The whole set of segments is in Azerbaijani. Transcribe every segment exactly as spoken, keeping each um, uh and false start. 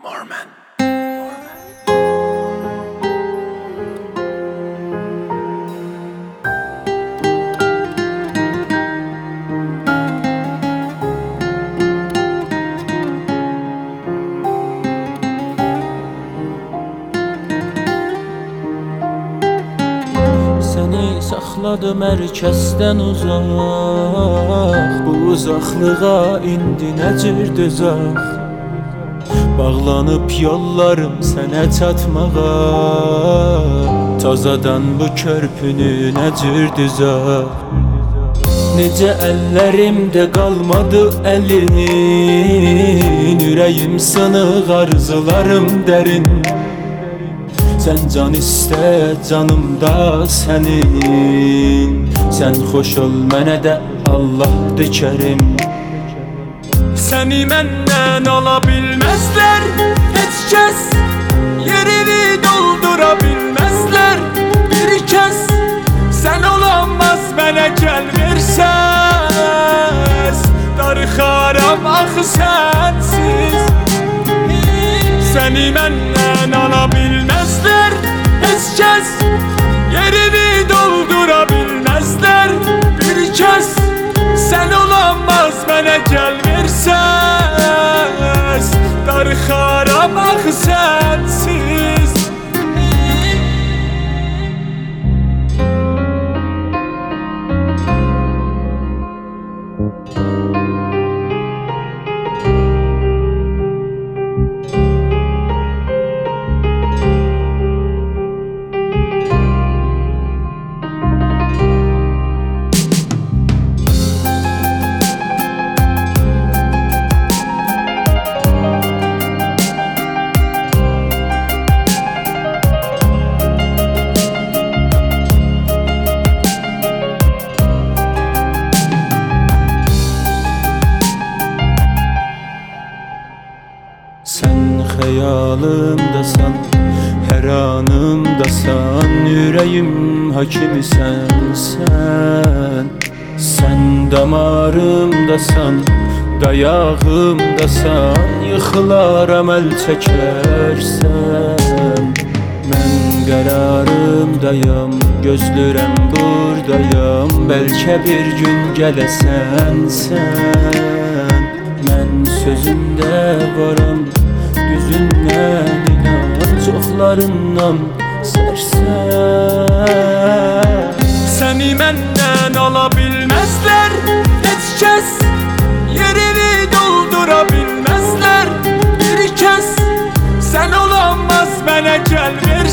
Mormon. Səni saxladı mərkəzdən uzaq, bu uzaqlığa indi necir dözək? Bağlanıb yollarım sənə çatmağa, tazadan bu körpünü necir düzək? Necə əllərimdə qalmadı əlin, ürəyim sınıq, arzularım dərin. Sən can istə, canımda sənin. Sən xoş ol mənə də Allahdır Kərim. Səni məndən ala bilməzlər heç kəs, yerini doldura bilməzlər bir kəs. Sən olanmaz mənə gəl versəz, darıxaram axı sənsiz. Səni məndən ala bilməzlər heç kəs, yerini doldura bilməzlər bir kəs. Sən olanmaz mənə gəl versəz, darıxaram axı sənsiz. Sən xəyalımdasan, hər anımdasan, ürəyim hakimisən sən. Sən damarımdasan, dayağımdasan, yıxılaram əl çəkərsən. Mən qərarımdayam, gözlürəm burdayam, bəlkə bir gün gələsən sən. Mən sözümdə varam, düzündən inan, çoxlarından sərsən. Səni məndən ala bilməzlər heç kəs, yerini doldura bilməzlər bir kəs. Sən olanmaz mənə gəl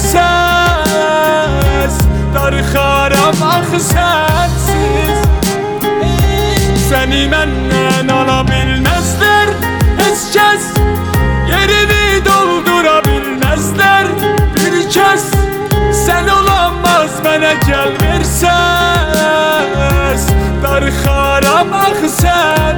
versəz, darıxaram axı sənsiz. Səni məndən ala bilməzlər heç kəs, yerini doldura bilməzlər bir kəs. Sən olanmaz mənə gəl versəz, darıxaram axı sən.